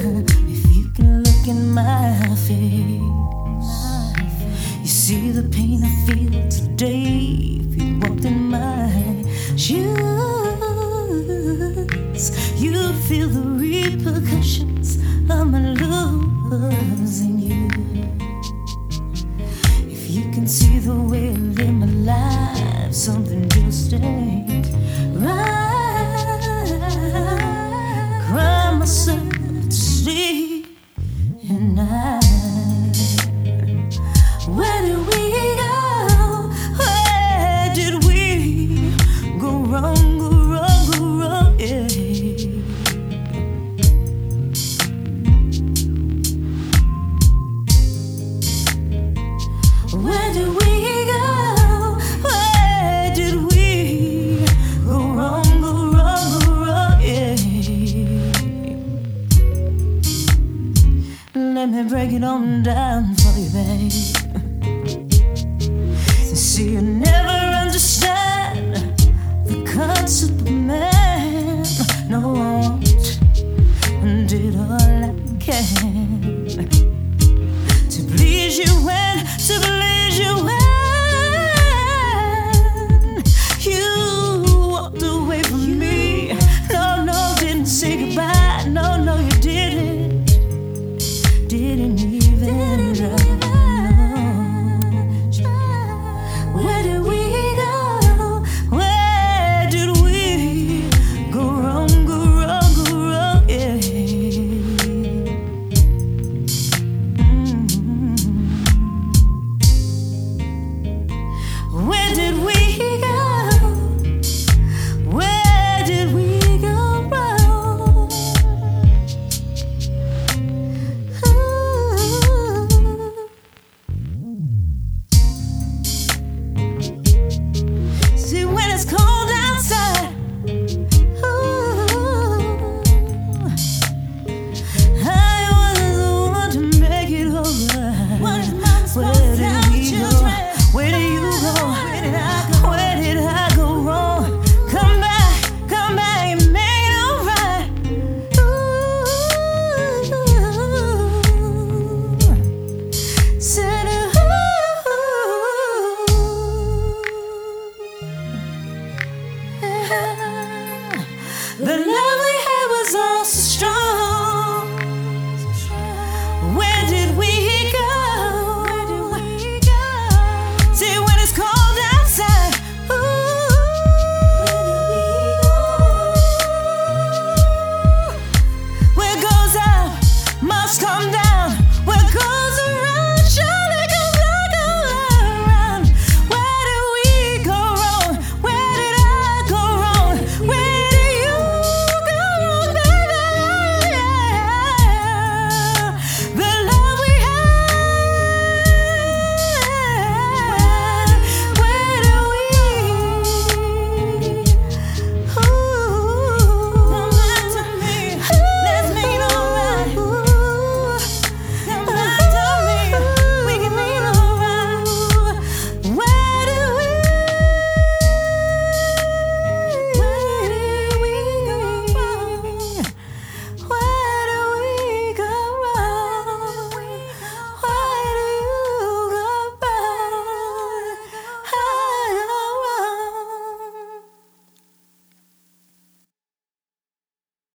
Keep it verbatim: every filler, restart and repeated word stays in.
If you can look in my face, you see the pain I feel today. If you walked in my shoes, you feel the repercussions of my losing you. If you can see the way I live my life, something just ain't right. Cry myself to sleep at night. Where did we go? Where did we go wrong, go wrong, go wrong? Yeah. Where did we go? Where did we go wrong, go wrong, go wrong? Yeah. Let me break it on down for you, babe. See, you never understand the concept of man. No, I won't, and did all I can.